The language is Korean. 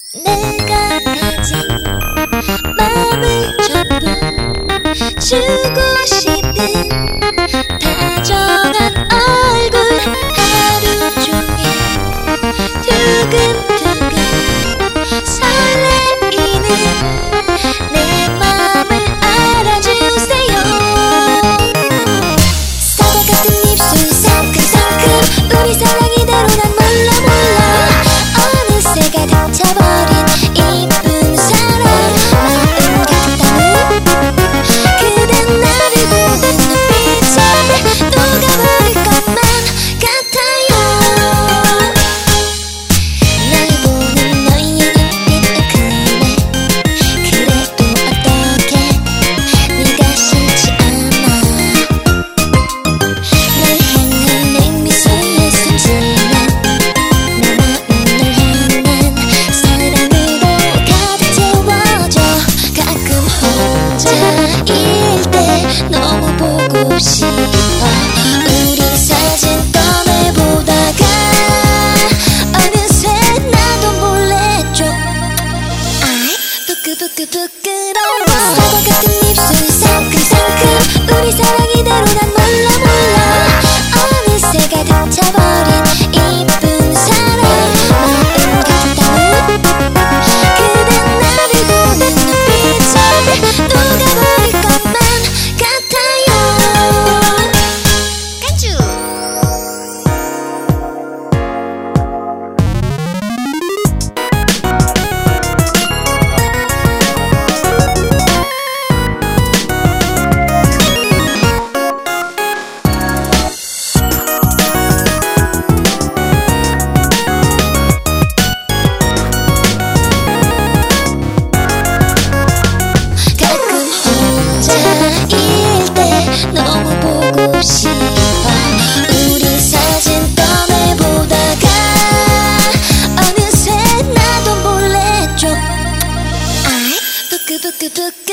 내가 가진 마음을 전부 주고 싶은 다정한 얼굴 하루 종일 두근두근 설레이는 내 마음을 알아주세요. 사과 같은 입술 상큼상큼 우리 사랑 이대로 난 몰라 어느새 가득 차버린 이쁜 사랑 마음 가득 담은 그댄 나를 보는 눈빛에 녹아버릴 것만 같아요. 날 보는 너의 눈빛 그래 그래도 어떡해 네가 싫지 않아. 날 향한 내 미소에 숨지는 내 마음을 향한 사랑으로 가득 채워줘. 가끔 혼자일 때 너무 보고 싶어. 우리 사진 꺼내보다가 어느새 나도 몰래 좀 부끄러워. 사과 같은 입술 상큼상큼 우리 사랑 이대로 난 몰라 어느새 가득 차버린 이쁜 사랑 마음 가득 담은 그댄 나를 보는 눈빛에 녹아버릴 것만 같아요. 깐주 혼자일 때 너무 보고 싶어. 우리 사진 꺼내보다가 어느새 나도 몰래 좀 부끄러워.